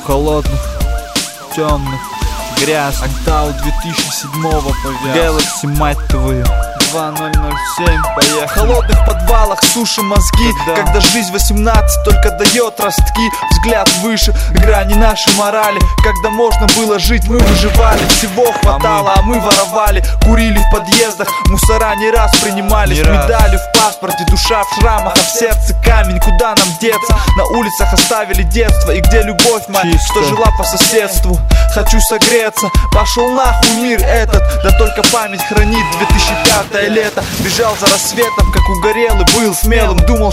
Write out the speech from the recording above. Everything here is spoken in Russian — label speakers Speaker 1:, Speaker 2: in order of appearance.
Speaker 1: холодных, темных, грязных.
Speaker 2: Октау 2007-го повяз.
Speaker 1: Galaxy, мать твою.
Speaker 2: 2007, поехали.
Speaker 3: В холодных подвалах суши мозги, когда жизнь 18 только дает ростки. Взгляд выше, грани нашей морали. Когда можно было жить, мы выживали. Всего хватало, а мы воровали. Курили в подъездах, мусора не раз принимались. Медали в паспорте, душа в шрамах, а в сердце камень. Куда нам деться? На улицах оставили детство. И где любовь моя, что жила по соседству? Хочу согреться, пошел нахуй мир этот. Да только память хранит 2005 лето. Бежал за рассветом, как угорелый, был смелым. Думал,